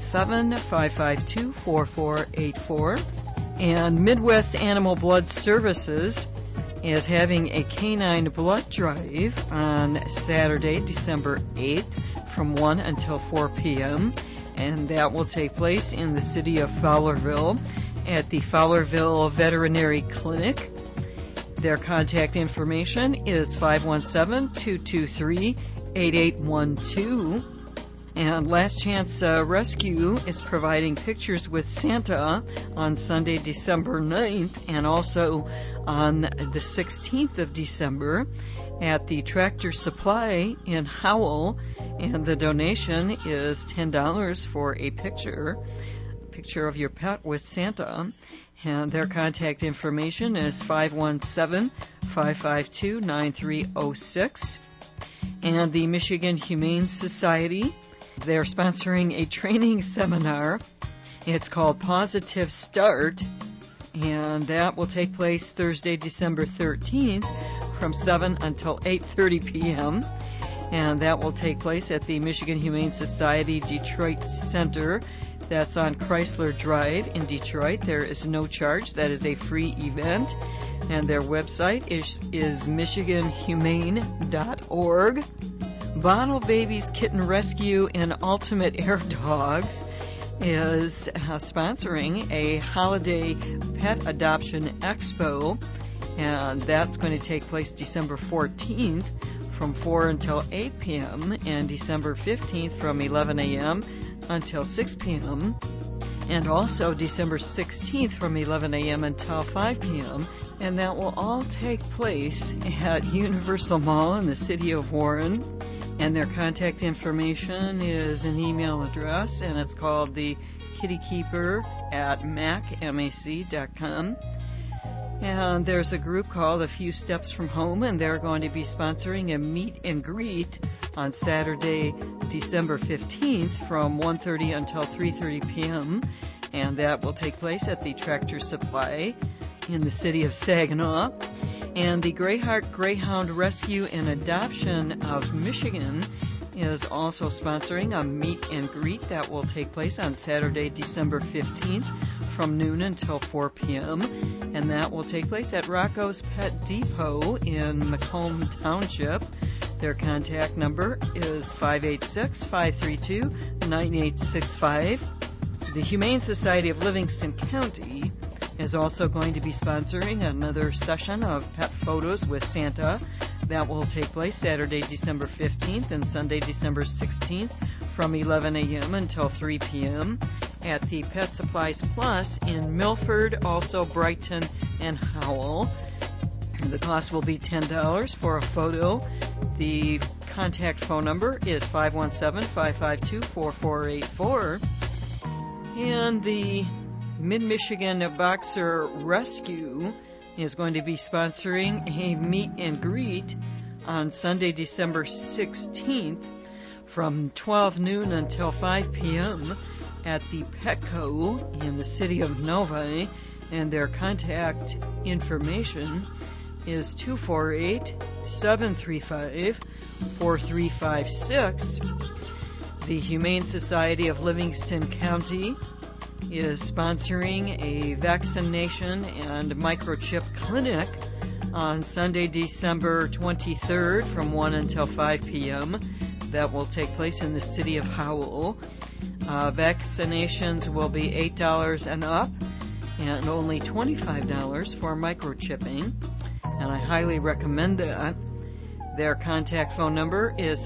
517-552-4484. And Midwest Animal Blood Services is having a canine blood drive on Saturday, December 8th from 1 until 4 p.m., and that will take place in the city of Fowlerville. at the Fowlerville Veterinary Clinic. Their contact information is 517-223-8812. And Last Chance Rescue is providing Pictures with Santa on Sunday, December 9th, and also on the 16th of December at the Tractor Supply in Howell. And the donation is $10 for a picture of your pet with Santa. And their contact information is 517-552-9306. And the Michigan Humane Society, they're sponsoring a training seminar. It's called Positive Start, and that will take place Thursday, December 13th from 7 until 8:30 p.m., and that will take place at the Michigan Humane Society Detroit Center. That's on Chrysler Drive in Detroit. There is no charge. That is a free event, and their website is michiganhumane.org. Bottle Babies Kitten Rescue and Ultimate Air Dogs is sponsoring a holiday pet adoption expo, and that's going to take place December 14th from 4 until 8 p.m. and December 15th from 11 a.m. until 6 p.m. and also December 16th from 11 a.m. until 5 p.m. And that will all take place at Universal Mall in the city of Warren. And their contact information is an email address, and it's called the kittykeeper@mac.com. And there's a group called A Few Steps from Home, and they're going to be sponsoring a meet and greet on Saturday, December 15th from 1:30 until 3:30 p.m. And that will take place at the Tractor Supply in the city of Saginaw. And the Greyheart Greyhound Rescue and Adoption of Michigan is also sponsoring a meet and greet that will take place on Saturday, December 15th from noon until 4 p.m. And that will take place at Rocco's Pet Depot in Macomb Township. Their contact number is 586-532-9865. The Humane Society of Livingston County is also going to be sponsoring another session of pet photos with Santa. That will take place Saturday, December 15th and Sunday, December 16th from 11 a.m. until 3 p.m. at the Pet Supplies Plus in Milford, also Brighton and Howell. The cost will be $10 for a photo. The contact phone number is 517-552-4484. And the Mid-Michigan Boxer Rescue is going to be sponsoring a meet and greet on Sunday, December 16th from 12 noon until 5 p.m. at the Petco in the city of Novi, and their contact information is 248-735-4356. The Humane Society of Livingston County is sponsoring a vaccination and microchip clinic on Sunday, December 23rd from 1 until 5 p.m. That will take place in the city of Howell. Vaccinations will be $8 and up and only $25 for microchipping, and I highly recommend that. Their contact phone number is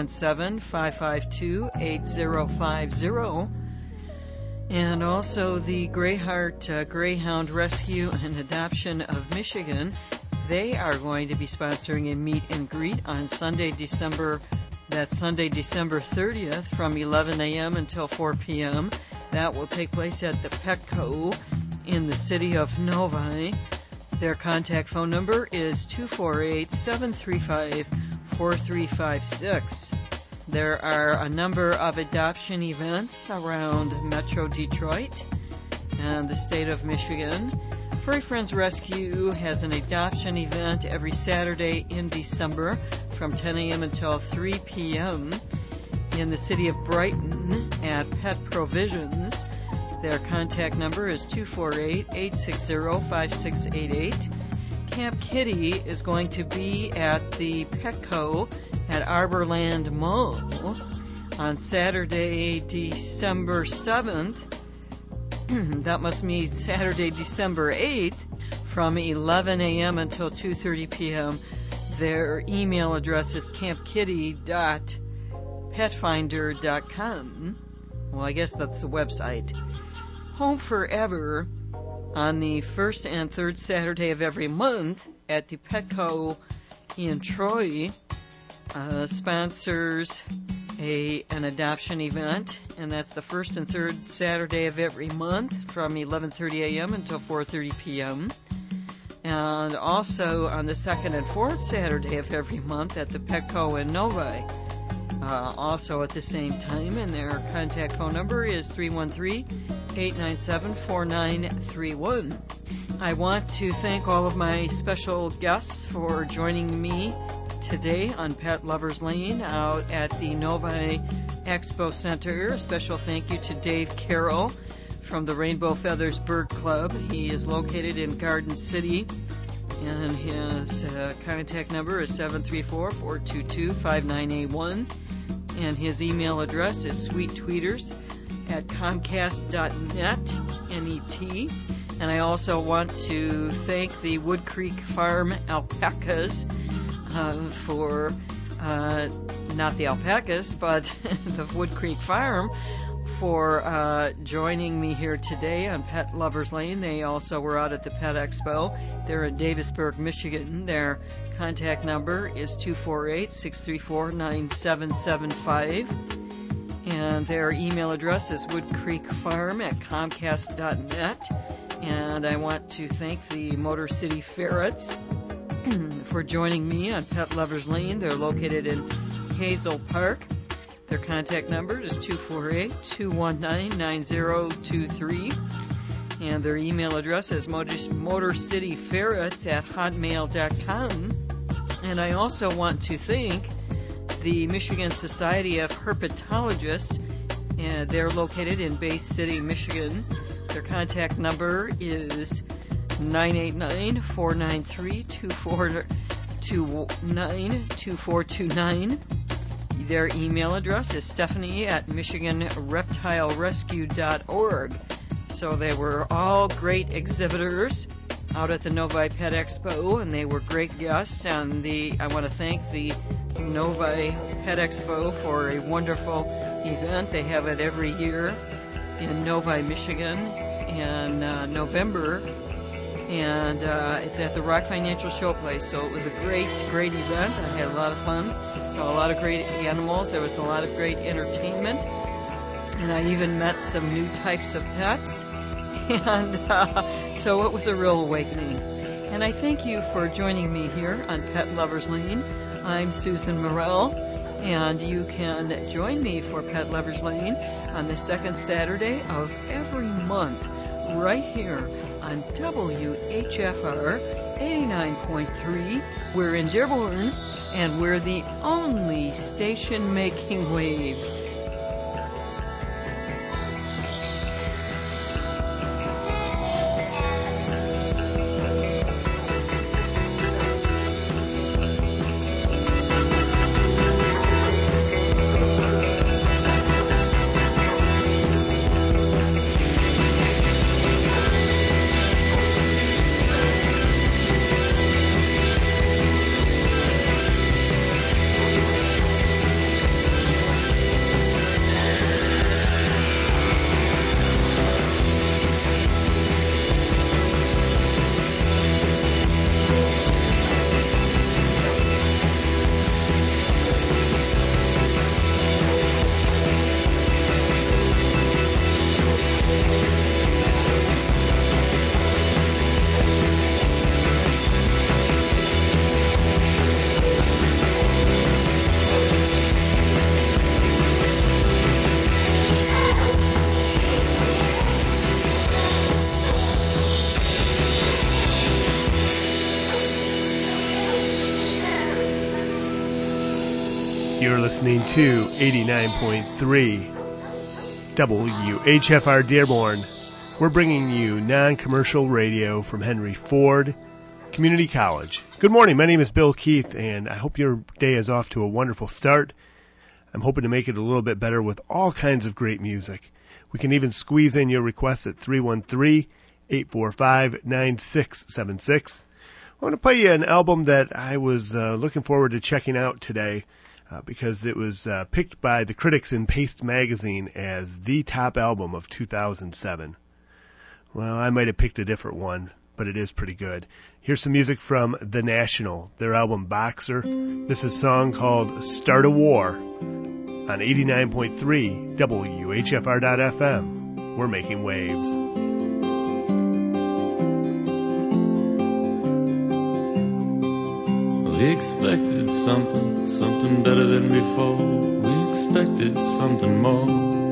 517-552-8050. And also the Greyheart Greyhound Rescue and Adoption of Michigan, they are going to be sponsoring a meet and greet on Sunday, December 30th from 11 a.m. until 4 p.m. That will take place at the Petco in the city of Novi. Their contact phone number is 248-735-4356. There are a number of adoption events around Metro Detroit and the state of Michigan. Furry Friends Rescue has an adoption event every Saturday in December from 10 a.m. until 3 p.m. in the city of Brighton at Pet Provisions. Their contact number is 248-860-5688. Camp Kitty is going to be at the Petco at Arborland Mall on Saturday, December 7th that must mean Saturday, December 8th, from 11 a.m. until 2:30 p.m. Their email address is campkitty.petfinder.com. Well, I guess that's the website. Home Forever on the first and third Saturday of every month at the Petco in Troy sponsors an adoption event, and that's the first and third Saturday of every month from 11:30 a.m. until 4:30 p.m. And also on the second and fourth Saturday of every month at the Petco in Novi, also at the same time, and their contact phone number is 313-897-4931. I want to thank all of my special guests for joining me today on Pet Lovers Lane out at the Novi Expo Center. A special thank you to Dave Carroll from the Rainbow Feathers Bird Club. He is located in Garden City, and his contact number is 734-422-5981, and his email address is sweettweeters@comcast.net, N-E-T. And I also want to thank the Wood Creek Farm alpacas for, not the alpacas, but the Wood Creek Farm for joining me here today on Pet Lovers Lane. They also were out at the Pet Expo. They're in Davisburg, Michigan. Their contact number is 248-634-9775. And their email address is woodcreekfarm@comcast.net. And I want to thank the Motor City Ferrets for joining me on Pet Lovers Lane. They're located in Hazel Park. Their contact number is 248-219-9023. And their email address is motorcityferrets@hotmail.com. And I also want to thank the Michigan Society of Herpetologists. And they're located in Bay City, Michigan. Their contact number is 989-493-2429. Their email address is stephanie@michiganreptilerescue.org. So they were all great exhibitors out at the Novi Pet Expo, and they were great guests. And I want to thank the Novi Pet Expo for a wonderful event. They have it every year in Novi, Michigan in November. And it's at the Rock Financial Showplace. So it was a great event. I had a lot of fun. Saw a lot of great animals. There was a lot of great entertainment. And I even met some new types of pets. And so it was a real awakening. And I thank you for joining me here on Pet Lovers Lane. I'm Susan Morrell, and you can join me for Pet Lovers Lane on the second Saturday of every month right here on WHFR 89.3. We're in Dearborn, and we're the only station making waves. You're listening to 89.3 WHFR Dearborn. We're bringing you non-commercial radio from Henry Ford Community College. Good morning. My name is Bill Keith, and I hope your day is off to a wonderful start. I'm hoping to make it a little bit better with all kinds of great music. We can even squeeze in your requests at 313-845-9676. I want to play you an album that I was looking forward to checking out today because it was picked by the critics in Paste Magazine as the top album of 2007. Well, I might have picked a different one, but it is pretty good. Here's some music from The National, their album Boxer. This is a song called Start a War on 89.3 WHFR.FM. We're making waves. We expected something better than before. We expected something more.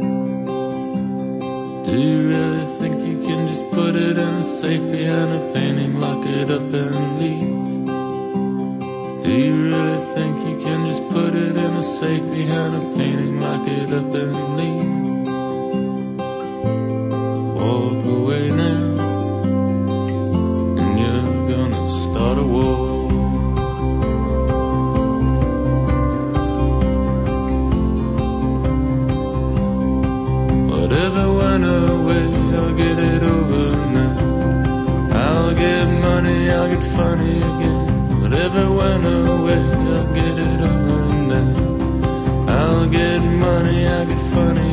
Do you really think you can just put it in a safe behind a painting, lock it up and leave? Do you really think you can just put it in a safe behind a painting, lock it up and leave? Walk away now, and you're gonna start a war. Whatever went away, I'll get it over now. I'll get money, I'll get funny again. Whatever went away, I'll get it over now. I'll get money, I'll get funny